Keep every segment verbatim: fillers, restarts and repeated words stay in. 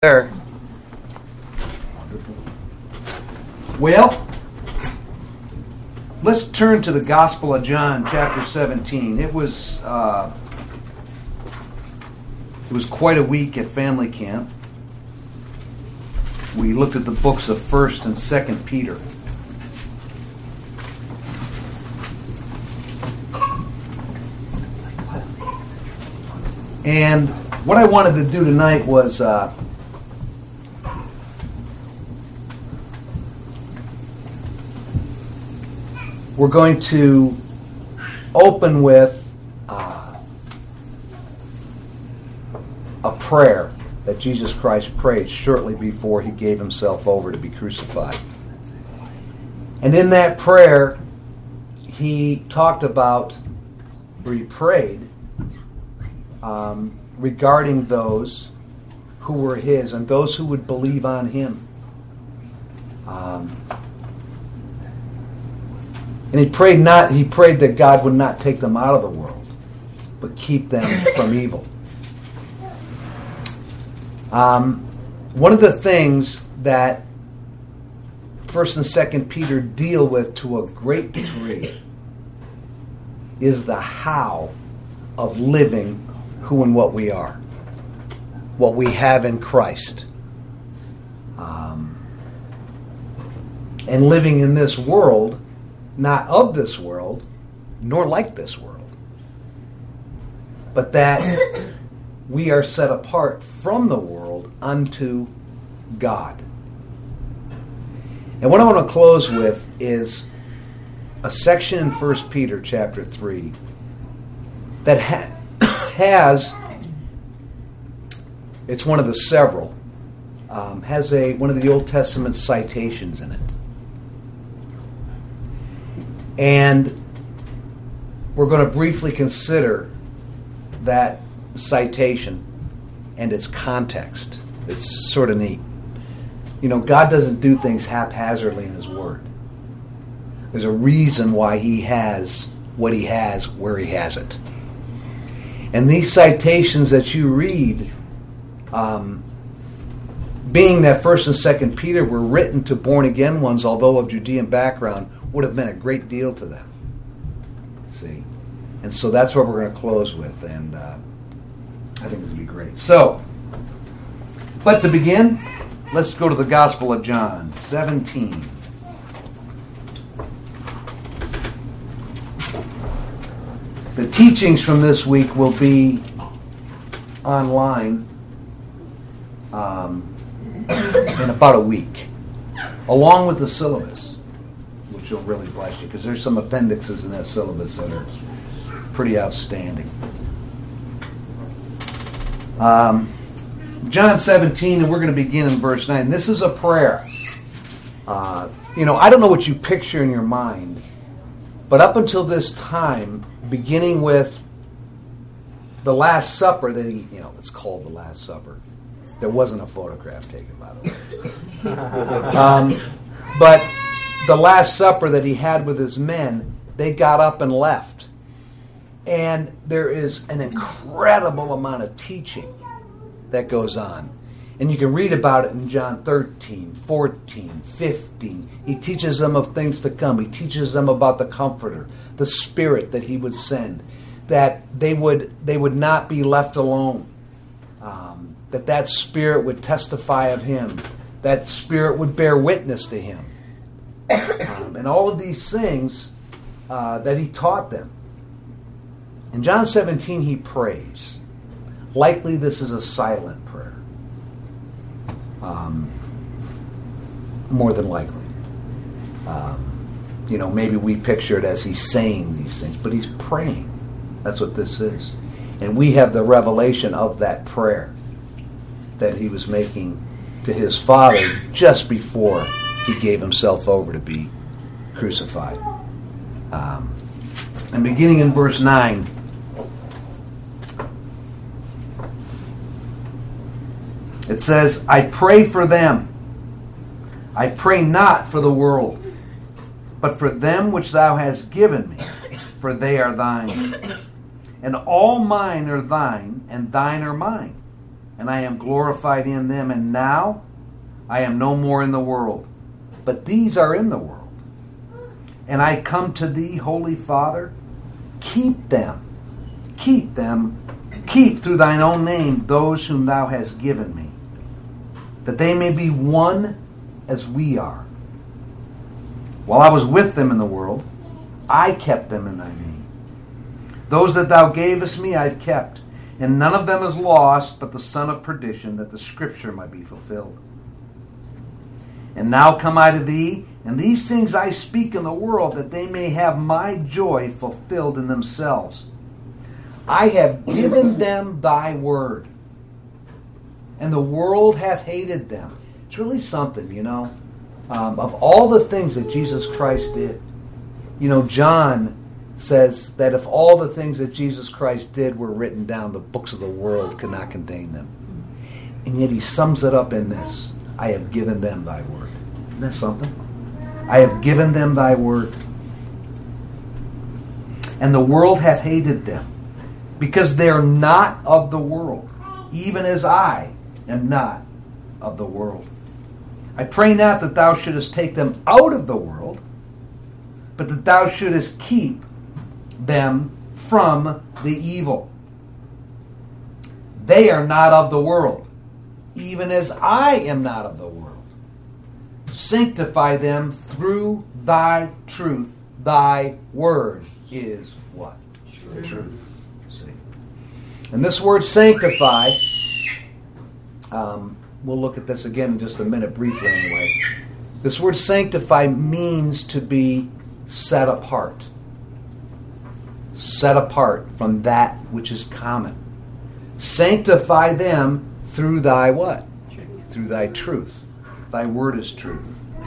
There. Well, let's turn to the Gospel of John, chapter seventeen. It was uh, it was quite a week at family camp. We looked at the books of First and Second Peter. And what I wanted to do tonight was uh, we're going to open with uh, a prayer that Jesus Christ prayed shortly before he gave himself over to be crucified. And in that prayer, he talked about, or he prayed, um, regarding those who were his and those who would believe on him. Um, And he prayed not. He prayed that God would not take them out of the world, but keep them from evil. Um, one of the things that First and Second Peter deal with to a great degree is the how of living who and what we are, what we have in Christ, um, and living in this world. Not of this world, nor like this world, but that we are set apart from the world unto God. And what I want to close with is a section in First Peter chapter three that ha- has, it's one of the several, um, has a one of the Old Testament citations in it. And we're going to briefly consider that citation and its context. It's sort of neat. You know, God doesn't do things haphazardly in his word. There's a reason why he has what he has where he has it. And these citations that you read, um, being that First and Second Peter were written to born-again ones, although of Judean background, would have meant a great deal to them. See? And so that's what we're going to close with. And uh, I think this will be great. So, but to begin, let's go to the Gospel of John, seventeen. The teachings from this week will be online um, in about a week, along with the syllabus. Which will really bless you, because there's some appendixes in that syllabus that are pretty outstanding. Um, John seventeen, and we're going to begin in verse nine. This is a prayer. Uh, you know, I don't know what you picture in your mind, but up until this time, beginning with the Last Supper, that he, you know, it's called the Last Supper. There wasn't a photograph taken, by the way. um, but the Last Supper that he had with his men, they got up and left. And there is an incredible amount of teaching that goes on. And you can read about it in John thirteen, fourteen, fifteen. He teaches them of things to come. He teaches them about the Comforter, the Spirit that he would send, that they would they would not be left alone, um, that that Spirit would testify of him, that Spirit would bear witness to him. Um, and all of these things uh, that he taught them. In John seventeen, he prays. Likely this is a silent prayer. Um, more than likely. Um, you know, maybe we picture it as he's saying these things, but he's praying. That's what this is. And we have the revelation of that prayer that he was making to his Father just before he gave himself over to be crucified. Um, and beginning in verse nine, it says, I pray for them. I pray not for the world, but for them which thou hast given me, for they are thine. And all mine are thine, and thine are mine. and I am glorified in them. And now I am no more in the world, but these are in the world. And I come to thee, Holy Father, keep them, keep them, keep through thine own name those whom thou hast given me, that they may be one as we are. While I was with them in the world, I kept them in thy name. Those that thou gavest me I've kept, and none of them is lost but the son of perdition, that the scripture might be fulfilled. And now come I to thee, and these things I speak in the world, that they may have my joy fulfilled in themselves. I have given them thy word, and the world hath hated them. It's really something, you know. Um, of all the things that Jesus Christ did, you know, John says that if all the things that Jesus Christ did were written down, the books of the world could not contain them. And yet he sums it up in this: I have given them thy word. Isn't that something? I have given them thy word. And the world hath hated them, because they are not of the world, even as I am not of the world. I pray not that thou shouldest take them out of the world, but that thou shouldest keep them from the evil. They are not of the world, even as I am not of the world. Sanctify them through thy truth. Thy word is what? Truth. Truth. See? And this word sanctify, um, we'll look at this again in just a minute, briefly anyway. This word sanctify means to be set apart. Set apart from that which is common. Sanctify them through thy what? Through thy truth. Thy word is truth.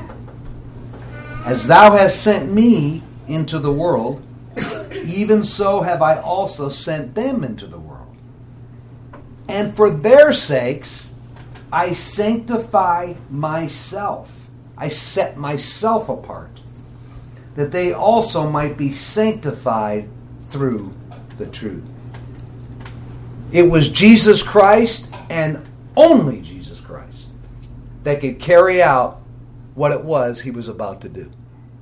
As thou hast sent me into the world, even so have I also sent them into the world. And for their sakes I sanctify myself. I set myself apart, that they also might be sanctified through the truth. It was Jesus Christ, and only Jesus Christ, that could carry out what it was he was about to do.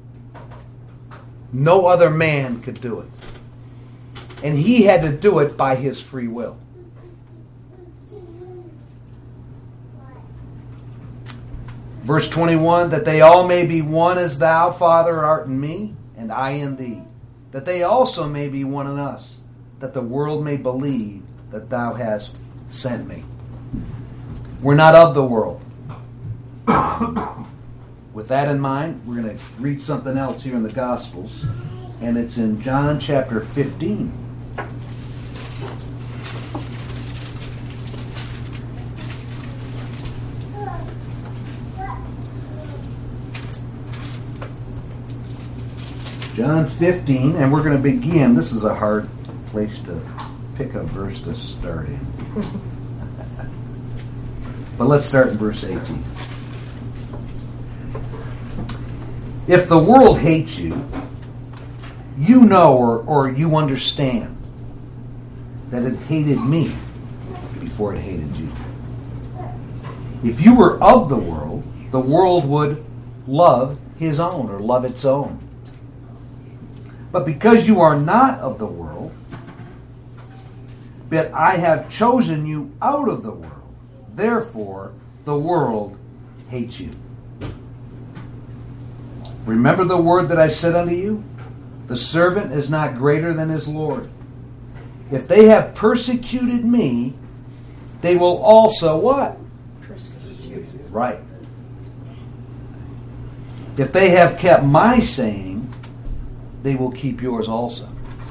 No other man could do it. And he had to do it by his free will. Verse twenty-one, that they all may be one as thou, Father, art in me, and I in thee, that they also may be one in us, that the world may believe that thou hast sent me. We're not of the world. With that in mind, we're going to read something else here in the Gospels, and it's in John chapter fifteen. John fifteen, and we're going to begin. This is a hard place to pick a verse to start in. But let's start in verse eighteen. If the world hates you, you know or, or you understand that it hated me before it hated you. If you were of the world, the world would love his own or love its own. But because you are not of the world, but I have chosen you out of the world, therefore the world hates you. Remember the word that I said unto you? The servant is not greater than his Lord. If they have persecuted me, they will also what? Persecute. Right. If they have kept my saying, they will keep yours also.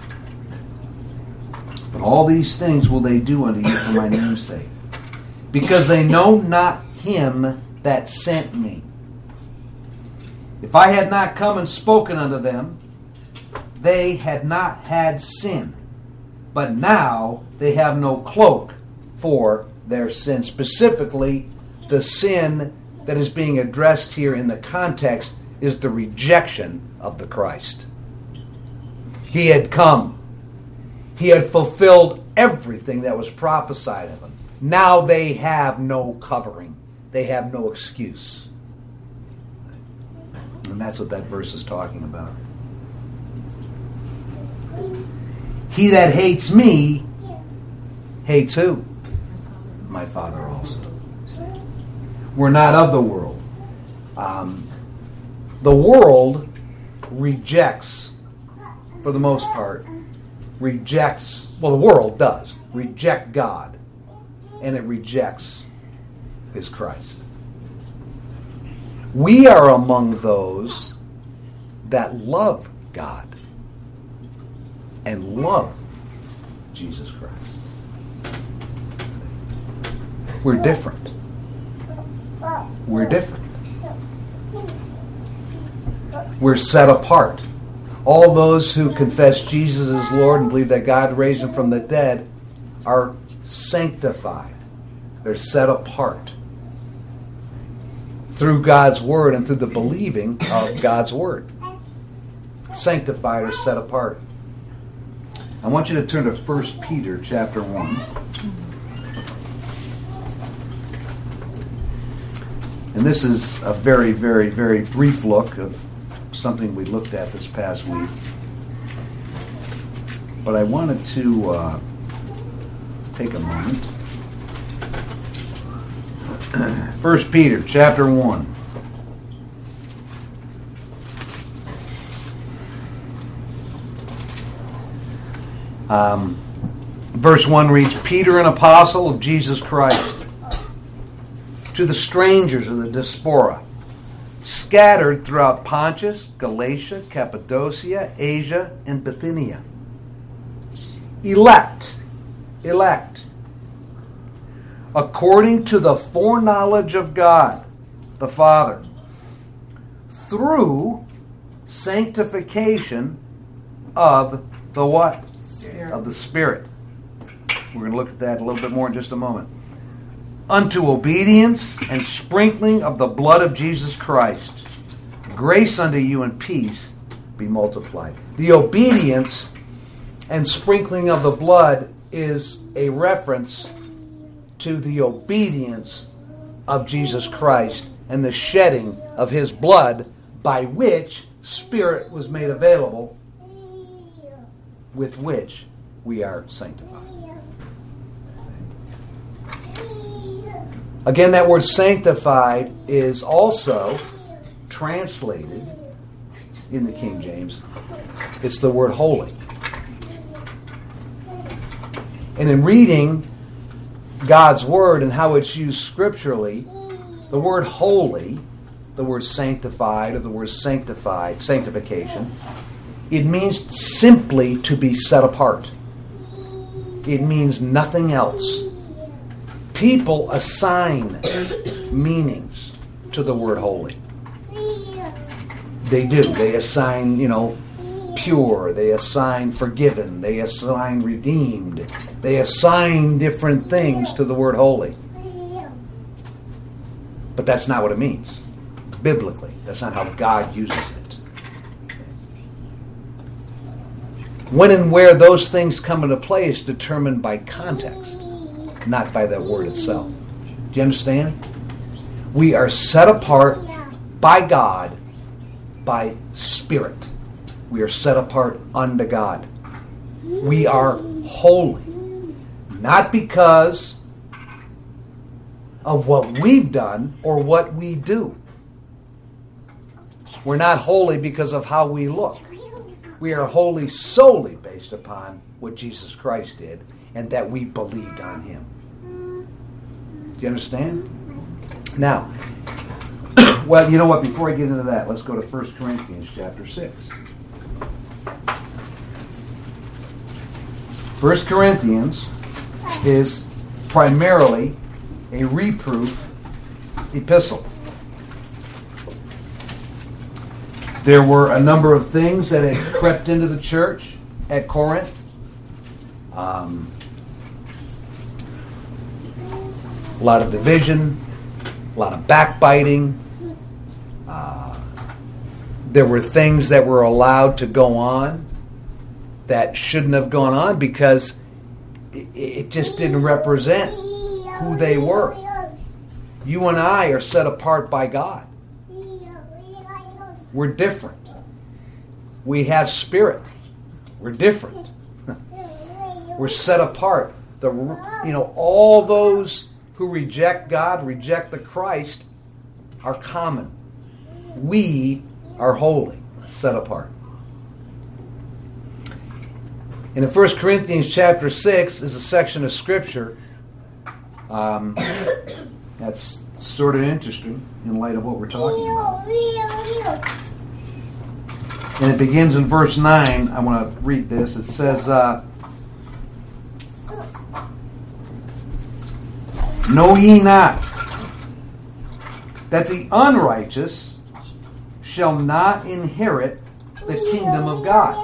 But all these things will they do unto you for my name's sake, because they know not him that sent me. If I had not come and spoken unto them, they had not had sin. But now they have no cloak for their sin. Specifically, the sin that is being addressed here in the context is the rejection of the Christ. He had come. He had fulfilled everything that was prophesied of him. Now they have no covering. They have no excuse. And that's what that verse is talking about. He that hates me hates who? My Father also. We're not of the world. Um, the world rejects, for the most part, rejects, well, the world does, reject God, and it rejects His Christ. We are among those that love God and love Jesus Christ. We're different. We're different. We're set apart. All those who confess Jesus as Lord and believe that God raised Him from the dead are sanctified. They're set apart through God's Word and through the believing of God's Word. Sanctified or set apart. I want you to turn to First Peter chapter one. And this is a very, very, very brief look of something we looked at this past week. But I wanted to uh, take a moment. First Peter chapter one. Um, verse one reads, Peter, an apostle of Jesus Christ, to the strangers of the diaspora, scattered throughout Pontus, Galatia, Cappadocia, Asia, and Bithynia. Elect, elect, according to the foreknowledge of God, the Father, through sanctification of the what? Spirit. Of the Spirit. We're going to look at that a little bit more in just a moment. Unto obedience and sprinkling of the blood of Jesus Christ, grace unto you and peace be multiplied. The obedience and sprinkling of the blood is a reference to the obedience of Jesus Christ and the shedding of His blood by which Spirit was made available, with which we are sanctified. Again, that word sanctified is also translated in the King James. It's the word holy. And in reading God's Word and how it's used scripturally, the word holy, the word sanctified, or the word sanctified, sanctification, it means simply to be set apart. It means nothing else. People assign meanings to the word holy. They do. They assign, you know, pure. They assign forgiven. They assign redeemed. They assign different things to the word holy. But that's not what it means. Biblically, that's not how God uses it. When and where those things come into play is determined by context, not by that word itself. Do you understand? We are set apart by God, by Spirit. We are set apart unto God. We are holy. Not because of what we've done or what we do. We're not holy because of how we look. We are holy solely based upon what Jesus Christ did and that we believed on Him. Do you understand? Now, well, you know what? Before I get into that, let's go to First Corinthians chapter six. First Corinthians is primarily a reproof epistle. There were a number of things that had crept into the church at Corinth. Um, a lot of division, a lot of backbiting. Uh, there were things that were allowed to go on that shouldn't have gone on because it, it just didn't represent who they were. You and I are set apart by God. We're different. We have spirit. We're different. We're set apart. The you know all those who reject God, reject the Christ, are common. We are holy, set apart. And in First Corinthians chapter six is a section of Scripture um, that's sort of interesting in light of what we're talking about. And it begins in verse nine. I want to read this. It says, uh, know ye not that the unrighteous shall not inherit the kingdom of God?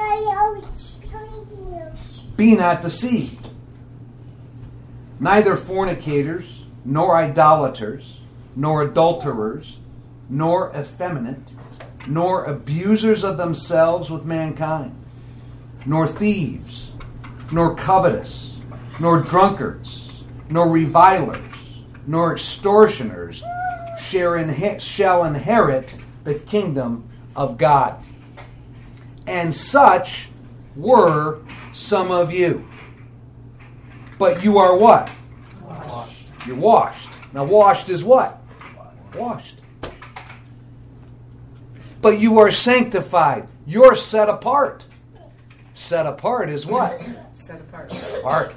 Be not deceived. Neither fornicators, nor idolaters, nor adulterers, nor effeminate, nor abusers of themselves with mankind, nor thieves, nor covetous, nor drunkards, nor revilers, nor extortioners shall inherit the kingdom of God. And such were some of you. But you are what? Washed. You're washed. Now washed is what? Washed. But you are sanctified. You're set apart. Set apart is what? Set apart. Set apart.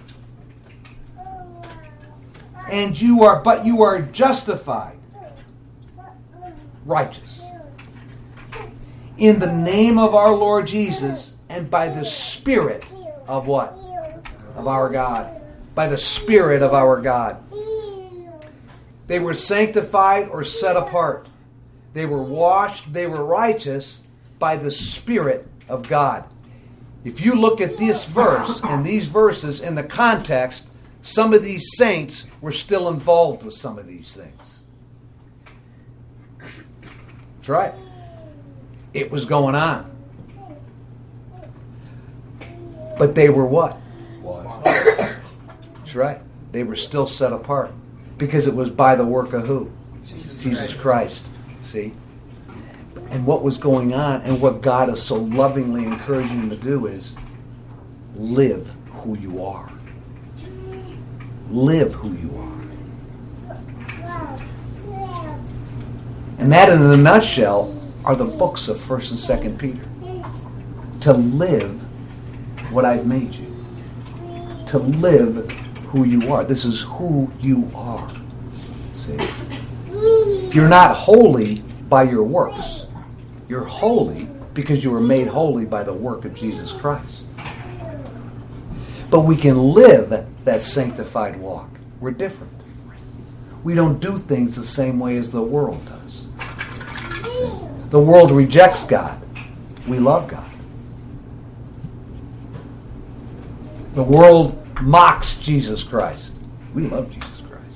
And you are, but you are justified. Righteous. In the name of our Lord Jesus and by the Spirit of what? Of our God. By the Spirit of our God. They were sanctified or set apart. They were washed, they were righteous by the Spirit of God. If you look at this verse and these verses in the context, some of these saints were still involved with some of these things. That's right. It was going on. But they were what? That's right. They were still set apart. Because it was by the work of who? Jesus, Jesus Christ. Christ. See? And what was going on and what God is so lovingly encouraging them to do is live who you are. Live who you are. And that in a nutshell are the books of First and Second Peter. To live what I've made you. To live who you are. This is who you are. See? You're not holy by your works. You're holy because you were made holy by the work of Jesus Christ. But we can live that sanctified walk. We're different. We don't do things the same way as the world does. The world rejects God. We love God. The world mocks Jesus Christ. We love Jesus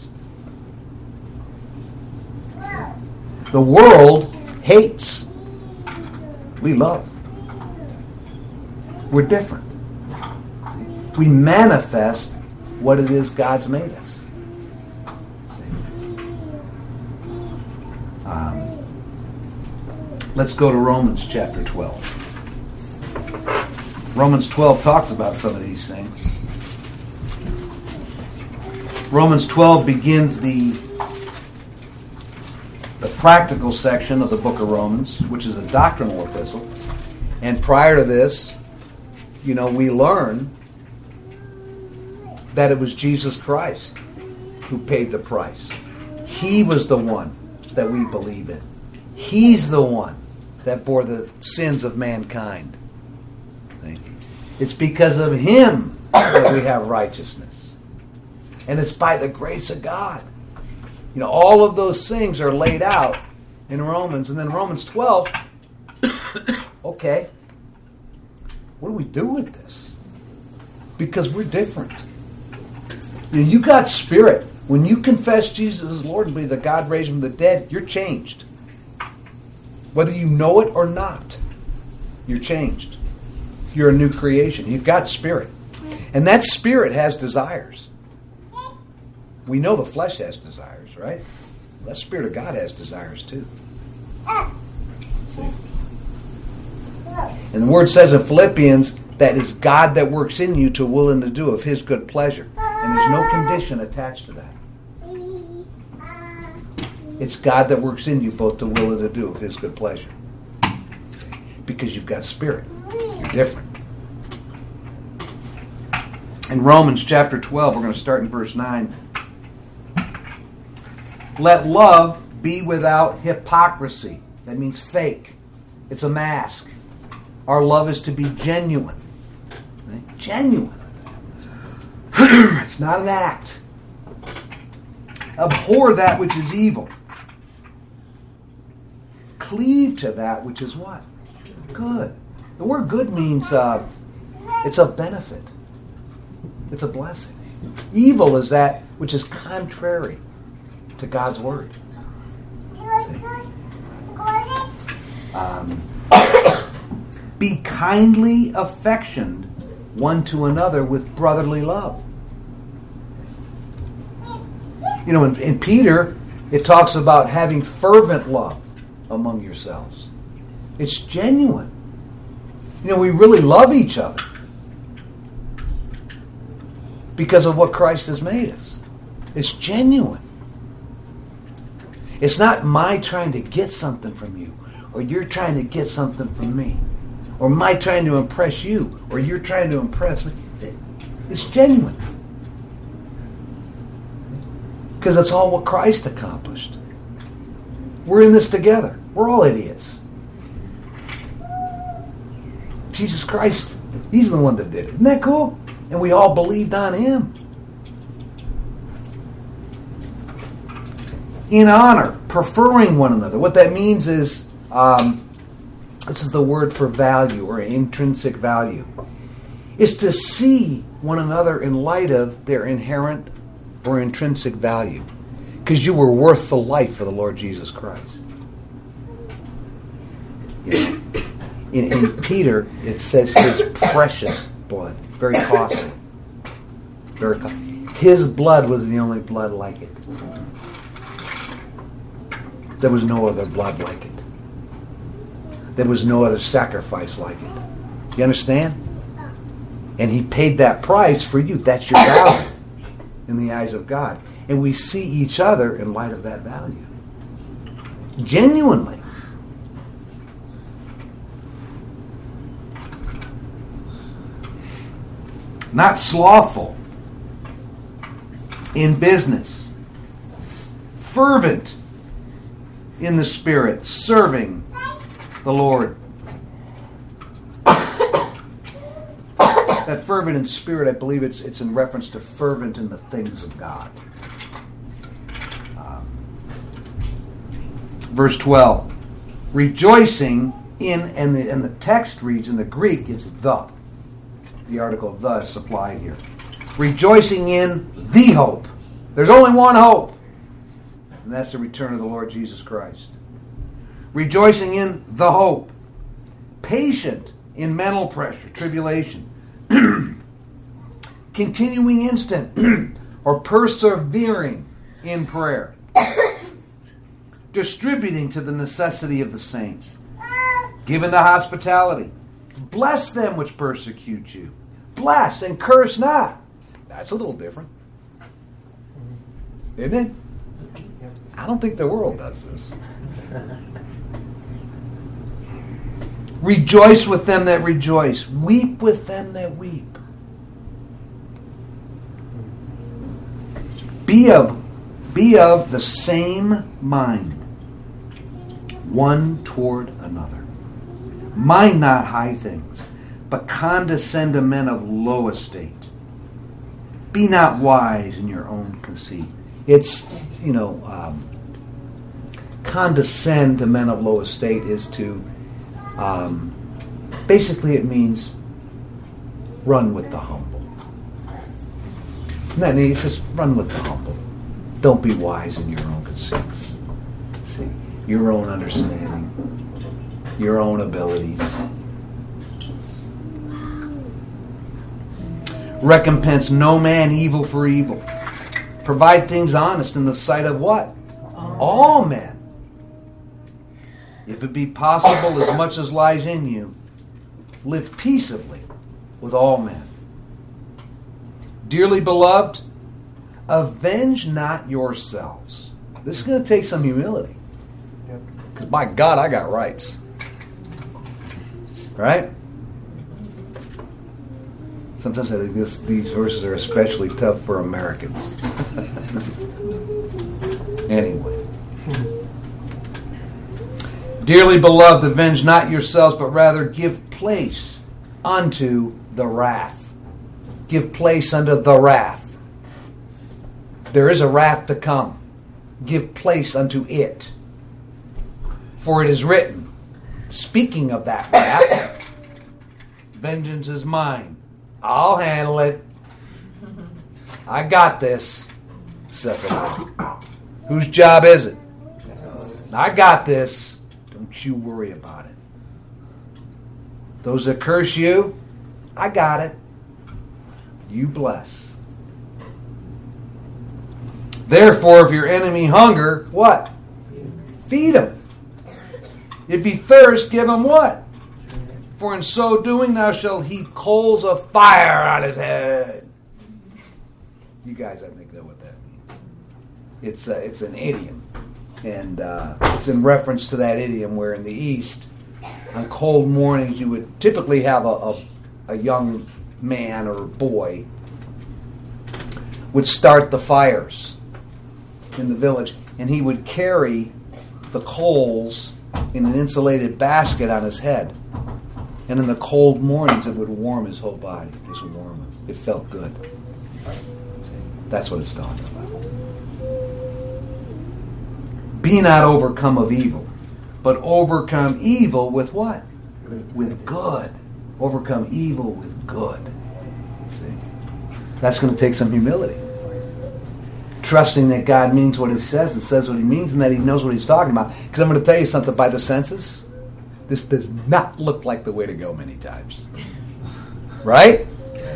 Christ. The world hates. We love. We're different. We manifest what it is God's made us. Um, let's go to Romans chapter twelve. Romans twelve talks about some of these things. Romans twelve begins the, the practical section of the book of Romans, which is a doctrinal epistle. And prior to this, you know, we learn that it was Jesus Christ who paid the price. He was the one that we believe in. He's the one that bore the sins of mankind. Thank you. It's because of Him that we have righteousness. And it's by the grace of God. You know, all of those things are laid out in Romans. And then Romans twelve, okay, what do we do with this? Because we're different. You know, you got spirit. When you confess Jesus as Lord and believe that God raised Him from the dead, you're changed. Whether you know it or not, you're changed. You're a new creation. You've got spirit. And that spirit has desires. We know the flesh has desires, right? The Spirit of God has desires too. See? And the Word says in Philippians that it's God that works in you to will and to do of His good pleasure. And there's no condition attached to that. It's God that works in you both to will and to do of His good pleasure. Because you've got Spirit. You're different. In Romans chapter twelve, we're going to start in verse nine. Let love be without hypocrisy. That means fake. It's a mask. Our love is to be genuine. Right? Genuine. It's not an act. Abhor that which is evil. Cleave to that which is what? Good. The word good means uh, it's a benefit. It's a blessing. Evil is that which is contrary to God's word. Um, be kindly affectioned one to another with brotherly love. You know, in, in Peter, it talks about having fervent love among yourselves. It's genuine. You know, we really love each other because of what Christ has made us. It's genuine. It's not my trying to get something from you, or you're trying to get something from me, or my trying to impress you, or you're trying to impress me. It's genuine. Because it's all what Christ accomplished. We're in this together. We're all idiots. Jesus Christ, He's the one that did it. Isn't that cool? And we all believed on Him. In honor, preferring one another. What that means is, um, this is the word for value or intrinsic value, is to see one another in light of their inherent or intrinsic value. Because you were worth the life for the Lord Jesus Christ. You know, in, in Peter, it says His precious blood. Very costly. Very costly. His blood was the only blood like it. There was no other blood like it. There was no other sacrifice like it. You understand? And He paid that price for you. That's your value in the eyes of God. And we see each other in light of that value. Genuinely. Not slothful in business. Fervent in the Spirit, serving the Lord. That fervent in spirit, I believe it's it's in reference to fervent in the things of God. Um, verse twelve. Rejoicing in, and the, and the text reads in the Greek, it's the. The article of the is supplied here. Rejoicing in the hope. There's only one hope. And that's the return of the Lord Jesus Christ. Rejoicing in the hope. Patient in mental pressure, tribulation. Continuing instant or persevering in prayer. Distributing to the necessity of the saints. Given to hospitality. Bless them which persecute you. Bless and curse not. That's a little different. Isn't it? I don't think the world does this. Rejoice with them that rejoice. Weep with them that weep. Be of, be of the same mind, one toward another. Mind not high things, but condescend to men of low estate. Be not wise in your own conceit. It's, you know, um, condescend to men of low estate is to, um, basically it means run with the humble. No, it says run with the humble. Don't be wise in your own conceits. See, your own understanding. Your own abilities. Recompense no man evil for evil. Provide things honest in the sight of what? All, All men. If it be possible, as much as lies in you, live peaceably with all men. Dearly beloved, avenge not yourselves. This is going to take some humility. Because by God, I got rights. Right? Sometimes I think this, these verses are especially tough for Americans. Anyway. Dearly beloved, avenge not yourselves, but rather give place unto the wrath. Give place unto the wrath. There is a wrath to come. Give place unto it. For it is written, speaking of that wrath, vengeance is mine. I'll handle it. I got this. Saith the Lord. Whose job is it? I got this. Don't you worry about it. Those that curse you, I got it. You bless. Therefore, if your enemy hunger, what? Feed him. If he thirst, give him what? For in so doing thou shalt heap coals of fire on his head. You guys, I think, know what that means. It's uh, it's an idiom. And uh, it's in reference to that idiom where in the East, on cold mornings, you would typically have a, a, a young man or boy would start the fires in the village, and he would carry the coals in an insulated basket on his head. And in the cold mornings, it would warm his whole body. Just warm him. It felt good. See? That's what it's talking about. Be not overcome of evil, but overcome evil with what? With good. Overcome evil with good. See? That's going to take some humility. Trusting that God means what He says and says what He means and that He knows what He's talking about. Because I'm going to tell you something, by the senses, this does not look like the way to go many times. Right?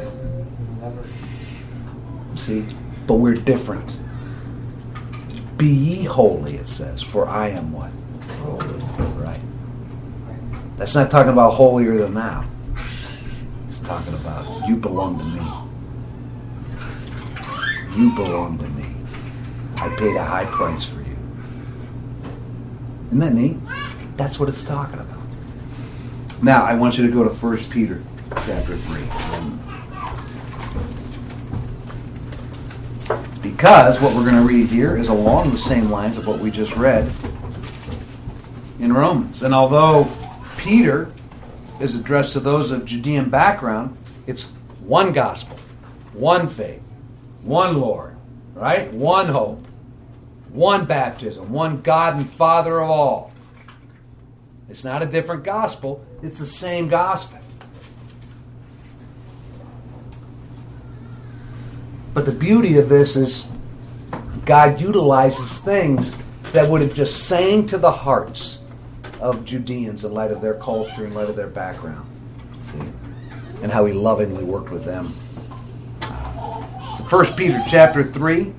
See? But we're different. Be ye holy, it says, for I am what? Holy. Right. That's not talking about holier than thou. It's talking about you belong to me. You belong to me. I paid a high price for you. Isn't that neat? That's what it's talking about. Now, I want you to go to First Peter chapter three. Because what we're going to read here is along the same lines of what we just read in Romans. And although Peter is addressed to those of Judean background, it's one gospel, one faith, one Lord, right? One hope, one baptism, one God and Father of all. It's not a different gospel. It's the same gospel. But the beauty of this is God utilizes things that would have just sank to the hearts of Judeans in light of their culture, in light of their background. See? And how He lovingly worked with them. So First Peter chapter three.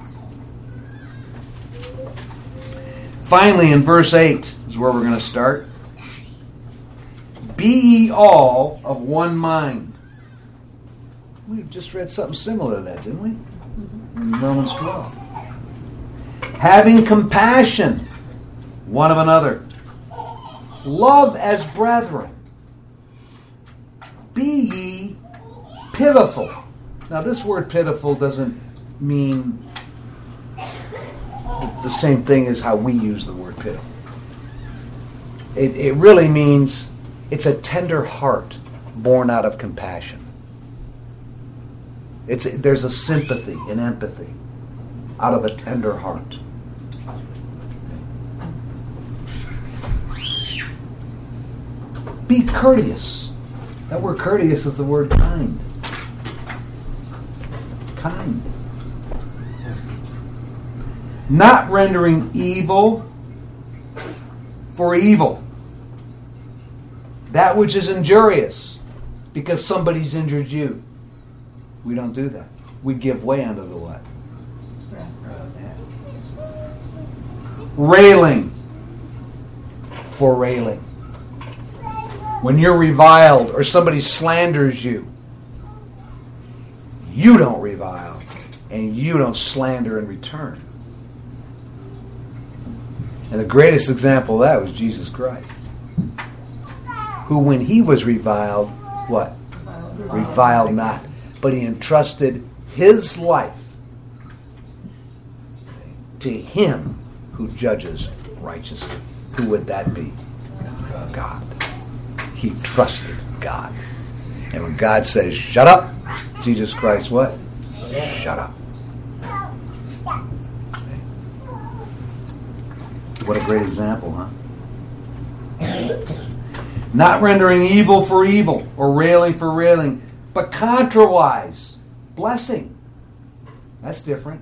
Finally, in verse eight is where we're going to start. Be ye all of one mind. We just read something similar to that, didn't we? Mm-hmm. In Romans twelve. Having compassion one of another. Love as brethren. Be ye pitiful. Now this word pitiful doesn't mean the same thing as how we use the word pitiful. It, it really means it's a tender heart born out of compassion. It's there's a sympathy and empathy out of a tender heart. Be courteous. That word courteous is the word kind. Kind. Not rendering evil for evil. That which is injurious because somebody's injured you. We don't do that. We give way unto the what? Railing. For railing. When you're reviled or somebody slanders you, you don't revile and you don't slander in return. And the greatest example of that was Jesus Christ, who when he was reviled, what? Reviled, reviled not. But he entrusted his life to him who judges righteously. Who would that be? God. He trusted God. And when God says, shut up, Jesus Christ, what? Shut up. What a great example, huh? Not rendering evil for evil or railing for railing, but contrawise, blessing. That's different.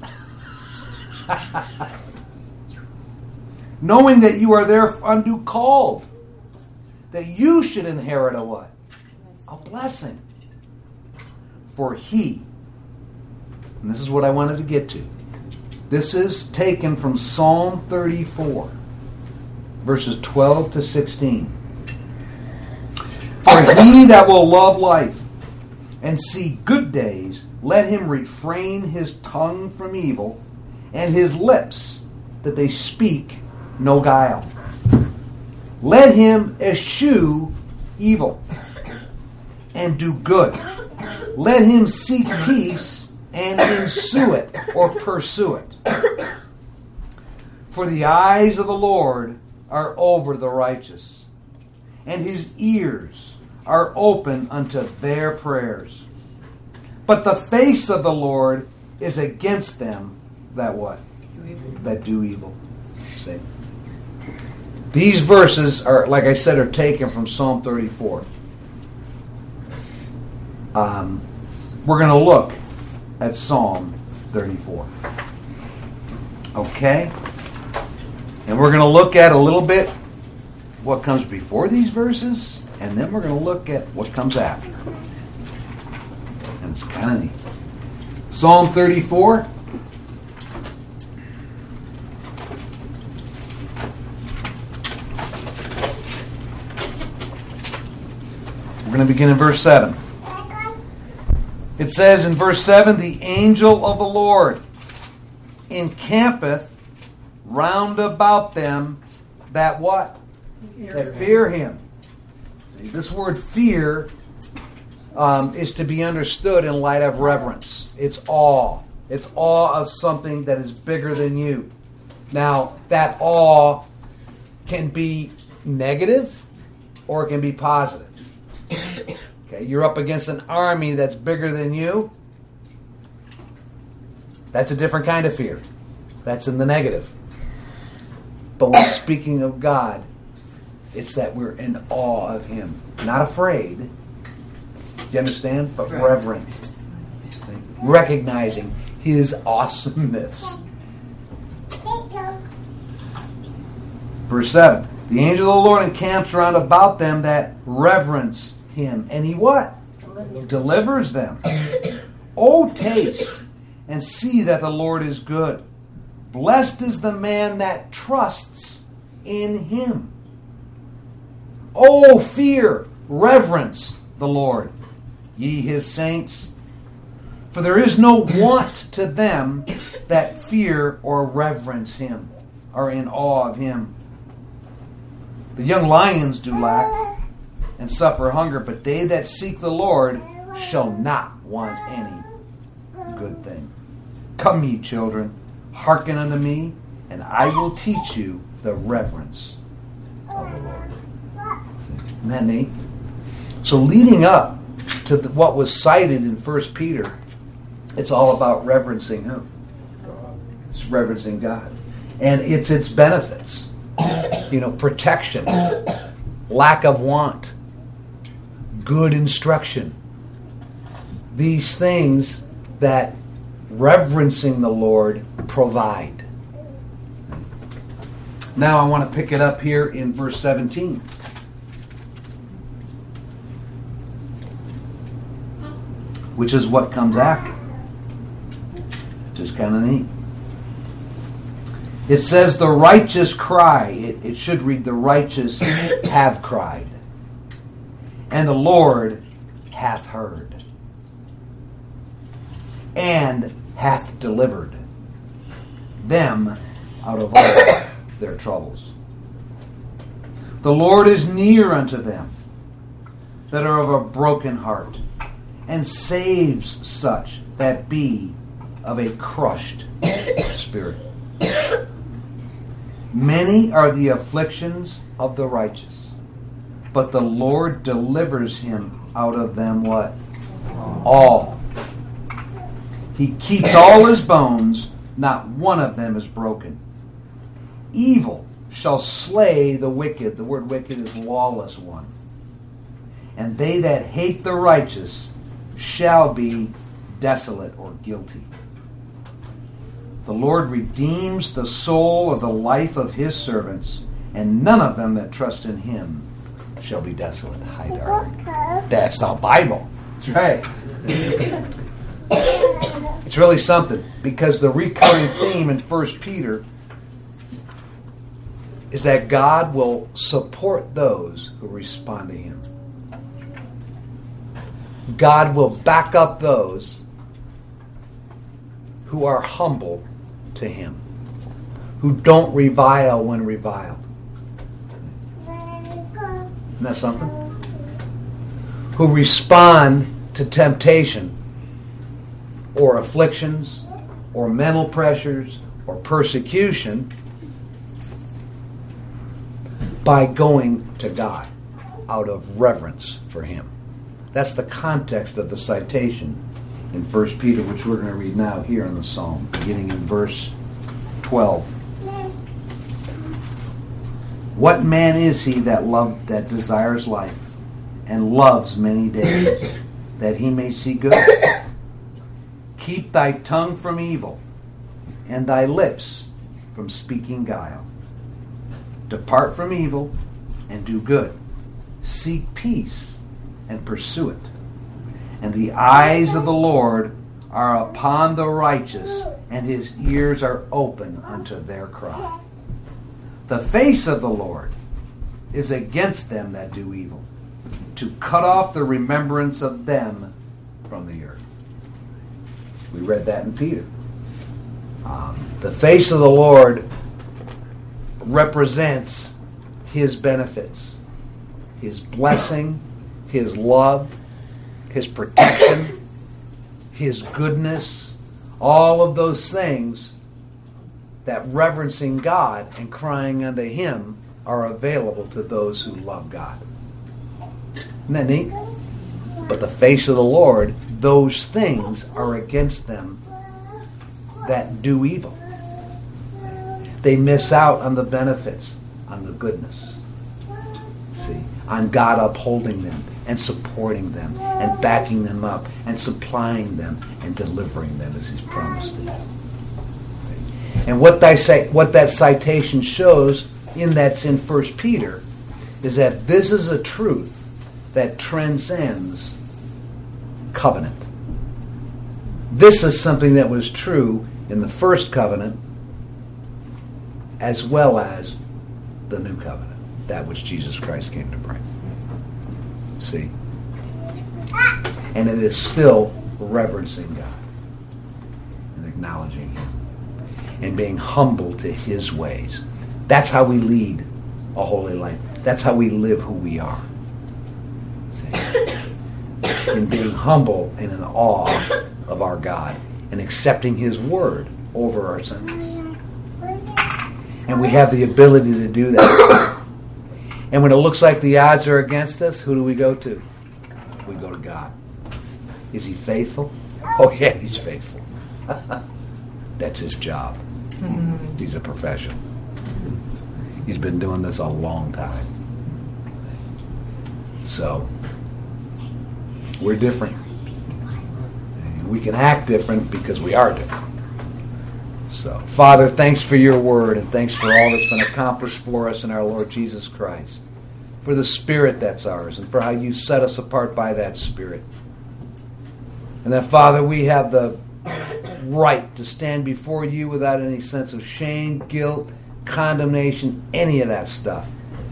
Knowing that you are thereunto called, that you should inherit a what? A blessing. For he, and this is what I wanted to get to. This is taken from Psalm thirty-four, verses twelve to sixteen. For he that will love life and see good days, let him refrain his tongue from evil, and his lips that they speak no guile. Let him eschew evil and do good. Let him seek peace and ensue it or pursue it. For the eyes of the Lord are over the righteous, and his ears are open unto their prayers. But the face of the Lord is against them that what? That do evil. See? These verses are, like I said, are taken from Psalm thirty-four. Um, we're going to look at Psalm thirty-four. Okay? And we're going to look at a little bit what comes before these verses, and then we're going to look at what comes after. And it's kind of neat. Psalm thirty-four. We're going to begin in verse seven. It says in verse seven, the angel of the Lord encampeth round about them that what? Fear that fear him. See, this word fear um, is to be understood in light of reverence. It's awe. It's awe of something that is bigger than you. Now, that awe can be negative or it can be positive. Okay, you're up against an army that's bigger than you. That's a different kind of fear. That's in the negative. But when speaking of God, it's that we're in awe of him. Not afraid. Do you understand? But right. Reverent. See? Recognizing his awesomeness. Verse seven. The angel of the Lord encamps round about them that reverence him. And he what? Delivers, Delivers them. Oh, taste and see that the Lord is good. Blessed is the man that trusts in him. Oh, fear, reverence the Lord, ye his saints. For there is no want to them that fear or reverence him, are in awe of him. The young lions do lack and suffer hunger, but they that seek the Lord shall not want any good thing. Come, ye children, hearken unto me, and I will teach you the reverence of the Lord. Isn't that neat? So leading up to the, what was cited in First Peter, it's all about reverencing who? It's reverencing God. And it's its benefits. You know, protection, lack of want, good instruction. These things that reverencing the Lord provide. Now I want to pick it up here in verse seventeen. Which is what comes after. Just kind of neat. It says the righteous cry. It, it should read the righteous have cried. And the Lord hath heard. And hath delivered them out of all their troubles. The Lord is near unto them that are of a broken heart, and saves such that be of a crushed spirit. Many are the afflictions of the righteous, but the Lord delivers him out of them what? All. He keeps all his bones, not one of them is broken. Evil shall slay the wicked. The word wicked is lawless one. And they that hate the righteous shall be desolate or guilty. The Lord redeems the soul of the life of his servants, and none of them that trust in him shall be desolate. Hi, darling. That's the Bible. That's right. It's really something, because the recurring theme in First Peter is that God will support those who respond to him. God will back up those who are humble to him, who don't revile when reviled. Isn't that something? Who respond to temptation or afflictions or mental pressures or persecution by going to God out of reverence for him. That's the context of the citation in First Peter, which we're going to read now here in the Psalm, beginning in verse twelve. What man is he that love that desires life and loves many days, that he may see good? Keep thy tongue from evil, and thy lips from speaking guile. Depart from evil and do good. Seek peace and pursue it. And the eyes of the Lord are upon the righteous, and his ears are open unto their cry. The face of the Lord is against them that do evil, to cut off the remembrance of them from the earth. We read that in Peter. Um, the face of the Lord represents his benefits, his blessing, his love, his protection, his goodness, all of those things that reverencing God and crying unto him are available to those who love God. Isn't that neat? But the face of the Lord, those things are against them that do evil. They miss out on the benefits, on the goodness. See, on God upholding them and supporting them and backing them up and supplying them and delivering them as he's promised to do. And what, they say, what that citation shows, in that's in First Peter, is that this is a truth that transcends covenant. This is something that was true in the first covenant as well as the new covenant, that which Jesus Christ came to bring. See? And it is still reverencing God and acknowledging him and being humble to his ways. That's how we lead a holy life. That's how we live who we are. See? In being humble and in awe of our God and accepting his word over our senses. And we have the ability to do that. And when it looks like the odds are against us, who do we go to? We go to God. Is he faithful? Oh yeah, he's faithful. That's his job. Mm-hmm. He's a professional. He's been doing this a long time. So, we're different. And we can act different because we are different. So, Father, thanks for your word, and thanks for all that's been accomplished for us in our Lord Jesus Christ. For the Spirit that's ours, and for how you set us apart by that Spirit. And that, Father, we have the right to stand before you without any sense of shame, guilt, condemnation, any of that stuff.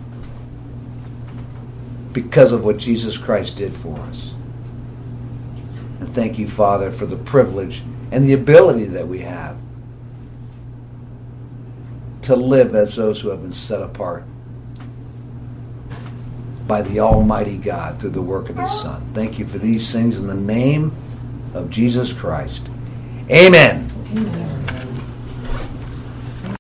Because of what Jesus Christ did for us. And thank you, Father, for the privilege and the ability that we have to live as those who have been set apart by the Almighty God through the work of His Son. Thank you for these things in the name of Jesus Christ. Amen. Amen.